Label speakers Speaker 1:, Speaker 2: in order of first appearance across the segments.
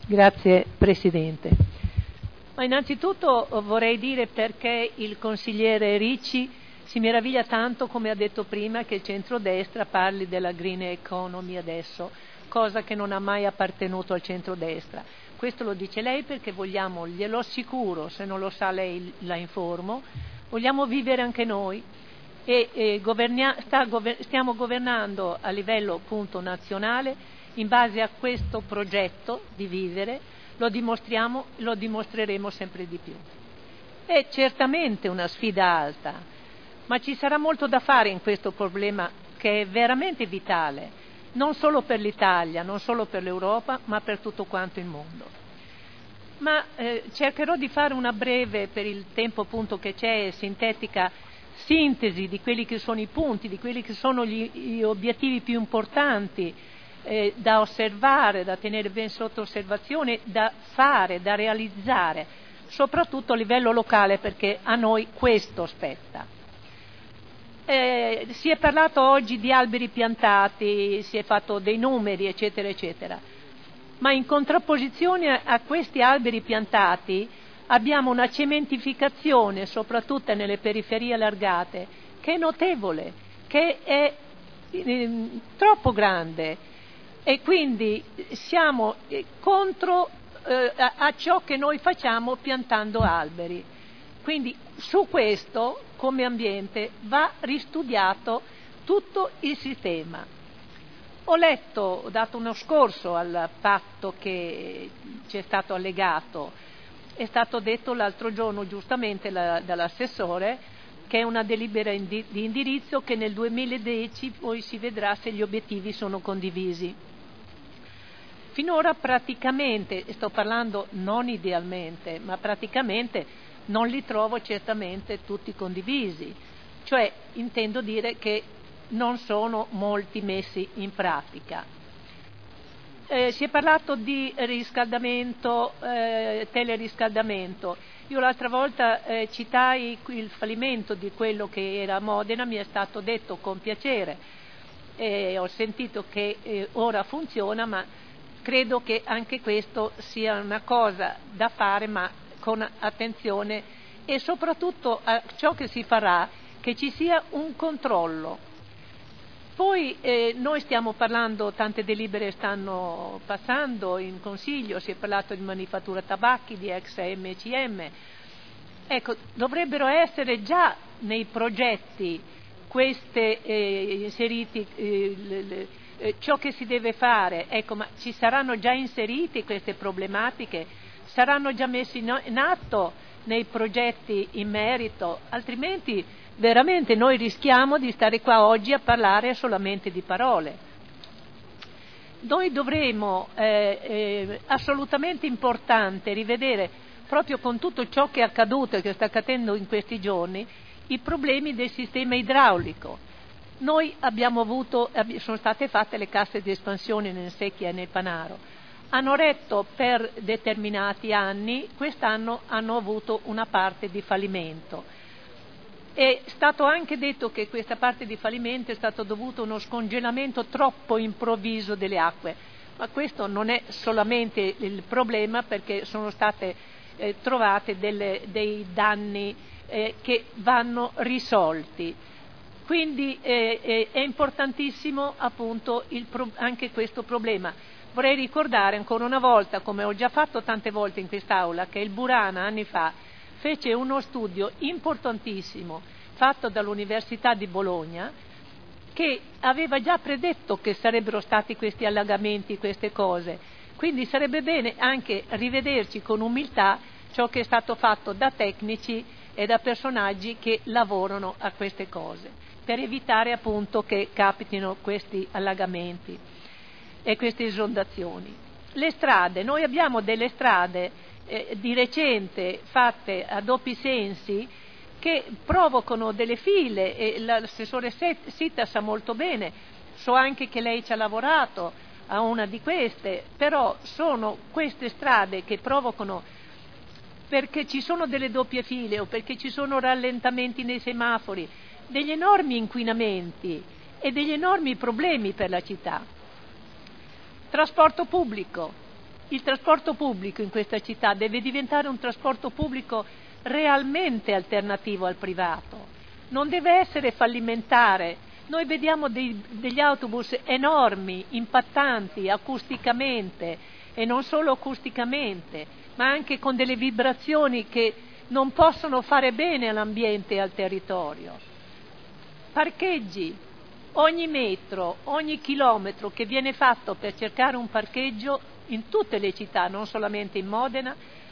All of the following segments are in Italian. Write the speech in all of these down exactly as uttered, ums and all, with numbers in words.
Speaker 1: Grazie Presidente. Ma innanzitutto vorrei dire perché il consigliere Ricci si meraviglia tanto, come ha detto prima, che il centrodestra parli della green economy adesso, cosa che non ha mai appartenuto al centrodestra. Questo lo dice lei perché vogliamo, glielo assicuro, se non lo sa lei la informo, vogliamo vivere anche noi e, e governia, sta, gover, stiamo governando a livello appunto nazionale in base a questo progetto di vivere, lo dimostriamo, lo dimostreremo sempre di più. È certamente una sfida alta, ma ci sarà molto da fare in questo problema che è veramente vitale, non solo per l'Italia, non solo per l'Europa, ma per tutto quanto il mondo. Ma eh, cercherò di fare una breve, per il tempo appunto che c'è, sintetica sintesi di quelli che sono i punti, di quelli che sono gli, gli obiettivi più importanti eh, da osservare, da tenere ben sotto osservazione, da fare, da realizzare, soprattutto a livello locale, perché a noi questo spetta. Eh, si è parlato oggi di alberi piantati, si è fatto dei numeri, eccetera, eccetera, ma in contrapposizione a questi alberi piantati abbiamo una cementificazione, soprattutto nelle periferie allargate, che è notevole, che è eh, troppo grande, e quindi siamo contro eh, a, a ciò che noi facciamo piantando alberi. Quindi su questo, come ambiente, va ristudiato tutto il sistema. Ho letto, ho dato uno scorso al patto che ci è stato allegato, è stato detto l'altro giorno giustamente la, dall'assessore che è una delibera indi, di indirizzo che nel duemiladieci poi si vedrà se gli obiettivi sono condivisi. Finora praticamente, e sto parlando non idealmente, ma praticamente non li trovo certamente tutti condivisi, cioè intendo dire che non sono molti messi in pratica. Eh, si è parlato di riscaldamento, eh, teleriscaldamento. Io l'altra volta eh, citai il fallimento di quello che era a Modena, mi è stato detto con piacere, eh, ho sentito che eh, ora funziona, ma credo che anche questo sia una cosa da fare, ma con attenzione, e soprattutto a ciò che si farà, che ci sia un controllo. Poi eh, noi stiamo parlando, tante delibere stanno passando in Consiglio, si è parlato di manifattura tabacchi, di ex M C M. Ecco, dovrebbero essere già nei progetti queste eh, inseriti eh, le, le, eh, ciò che si deve fare. Ecco, ma ci saranno già inserite queste problematiche? Saranno già messi in atto nei progetti in merito? Altrimenti veramente noi rischiamo di stare qua oggi a parlare solamente di parole. Noi dovremo, eh, eh, assolutamente importante, rivedere, proprio con tutto ciò che è accaduto e che sta accadendo in questi giorni, i problemi del sistema idraulico. Noi abbiamo avuto, sono state fatte le casse di espansione nel Secchia e nel Panaro, hanno retto per determinati anni, quest'anno hanno avuto una parte di fallimento. È stato anche detto che questa parte di fallimento è stato dovuto a uno scongelamento troppo improvviso delle acque, ma questo non è solamente il problema, perché sono state eh, trovate delle, dei danni eh, che vanno risolti. Quindi eh, eh, è importantissimo appunto il pro- anche questo problema. Vorrei ricordare ancora una volta, come ho già fatto tante volte in quest'Aula, che il Burana anni fa fece uno studio importantissimo fatto dall'Università di Bologna, che aveva già predetto che sarebbero stati questi allagamenti, queste cose. Quindi sarebbe bene anche rivederci con umiltà ciò che è stato fatto da tecnici e da personaggi che lavorano a queste cose, per evitare appunto che capitino questi allagamenti e queste esondazioni. Le strade, noi abbiamo delle strade eh, di recente fatte a doppi sensi che provocano delle file, e l'assessore Sitta sa molto bene, so anche che lei ci ha lavorato a una di queste, però sono queste strade che provocano, perché ci sono delle doppie file o perché ci sono rallentamenti nei semafori, degli enormi inquinamenti e degli enormi problemi per la città. Trasporto pubblico. il trasporto pubblico in questa città deve diventare un trasporto pubblico realmente alternativo al privato, non deve essere fallimentare. Noi vediamo dei, degli autobus enormi, impattanti acusticamente, e non solo acusticamente, ma anche con delle vibrazioni che non possono fare bene all'ambiente e al territorio. Parcheggi, ogni metro, ogni chilometro che viene fatto per cercare un parcheggio in tutte le città, non solamente in Modena,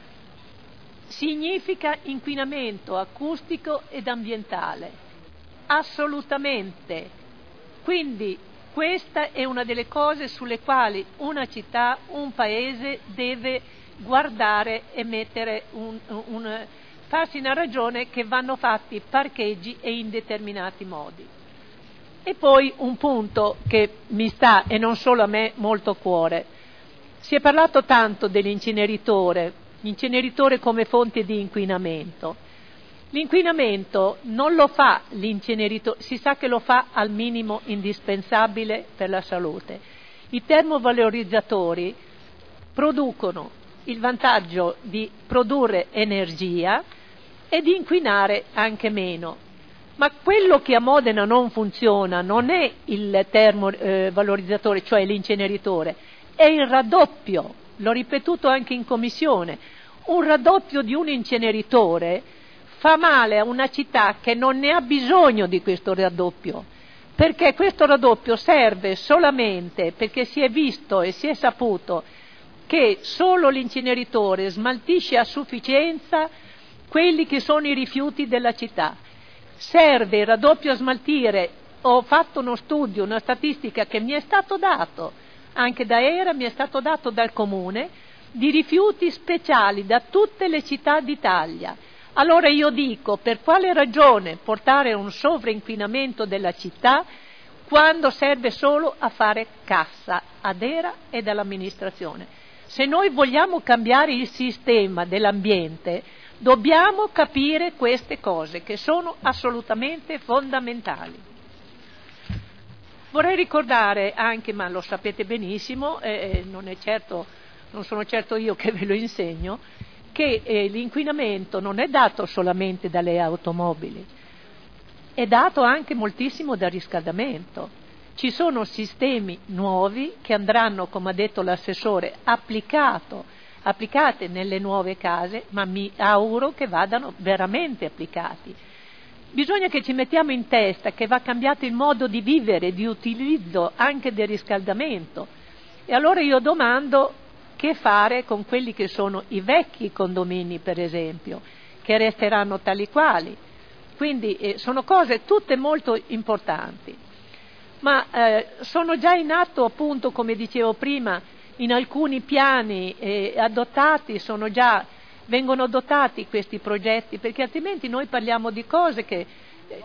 Speaker 1: significa inquinamento acustico ed ambientale. Assolutamente. Quindi questa è una delle cose sulle quali una città, un paese deve guardare e mettere un, un, farsi una ragione che vanno fatti parcheggi e in determinati modi. E poi un punto che mi sta, e non solo a me, molto a cuore. Si è parlato tanto dell'inceneritore, l'inceneritore come fonte di inquinamento. L'inquinamento non lo fa l'inceneritore, si sa che lo fa al minimo indispensabile per la salute. I termovalorizzatori producono il vantaggio di produrre energia e di inquinare anche meno. Ma quello che a Modena non funziona non è il termovalorizzatore, cioè l'inceneritore, è il raddoppio, l'ho ripetuto anche in commissione. Un raddoppio di un inceneritore fa male a una città che non ne ha bisogno di questo raddoppio, perché questo raddoppio serve solamente perché si è visto e si è saputo che solo l'inceneritore smaltisce a sufficienza quelli che sono i rifiuti della città. Serve il raddoppio a smaltire. Ho fatto uno studio, una statistica che mi è stato dato anche da ERA, mi è stato dato dal Comune, di rifiuti speciali da tutte le città d'Italia. Allora io dico, per quale ragione portare un sovrainquinamento della città quando serve solo a fare cassa ad ERA e dall'amministrazione? Se noi vogliamo cambiare il sistema dell'ambiente, dobbiamo capire queste cose che sono assolutamente fondamentali. Vorrei ricordare anche, ma lo sapete benissimo, eh, non è certo, non sono certo io che ve lo insegno, che eh, l'inquinamento non è dato solamente dalle automobili, è dato anche moltissimo dal riscaldamento. Ci sono sistemi nuovi che andranno, come ha detto l'assessore, applicato, applicate nelle nuove case, ma mi auguro che vadano veramente applicati. Bisogna che ci mettiamo in testa che va cambiato il modo di vivere, di utilizzo anche del riscaldamento. E allora io domando: che fare con quelli che sono i vecchi condomini, per esempio, che resteranno tali quali? Quindi eh, sono cose tutte molto importanti, ma eh, sono già in atto, appunto, come dicevo prima, in alcuni piani eh, adottati, sono già, vengono adottati questi progetti, perché altrimenti noi parliamo di cose che... Eh,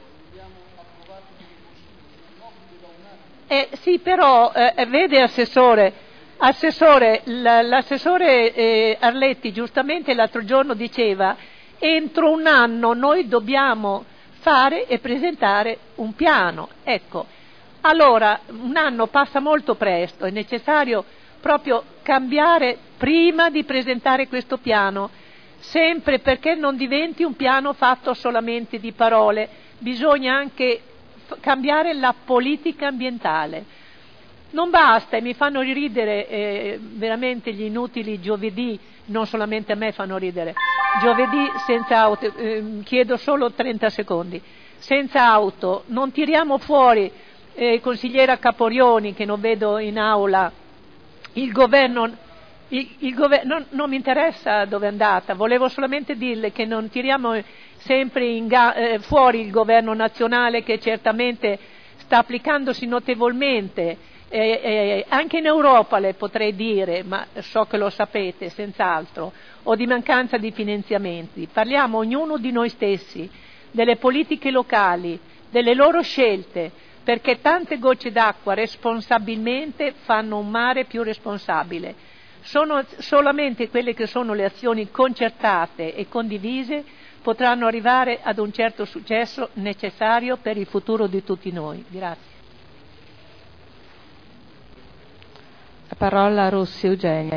Speaker 1: eh, sì, però, eh, vede Assessore, Assessore, l'assessore eh, Arletti giustamente l'altro giorno diceva: entro un anno noi dobbiamo fare e presentare un piano. Ecco, allora un anno passa molto presto, è necessario proprio cambiare prima di presentare questo piano, sempre perché non diventi un piano fatto solamente di parole, bisogna anche f- cambiare la politica ambientale. Non basta, e mi fanno ridere eh, veramente gli inutili giovedì, non solamente a me fanno ridere, giovedì senza auto, eh, chiedo solo trenta secondi, senza auto, non tiriamo fuori, eh, consigliera Caporioni, che non vedo in aula, il governo, il, il governo non, non mi interessa dove è andata, volevo solamente dirle che non tiriamo sempre in ga, eh, fuori il governo nazionale, che certamente sta applicandosi notevolmente. Eh, eh, anche in Europa le potrei dire, ma so che lo sapete senz'altro, o di mancanza di finanziamenti. Parliamo ognuno di noi stessi, delle politiche locali, delle loro scelte, perché tante gocce d'acqua responsabilmente fanno un mare più responsabile. Sono solamente quelle che sono le azioni concertate e condivise potranno arrivare ad un certo successo necessario per il futuro di tutti noi. Grazie.
Speaker 2: La parola a Rossi Eugenia.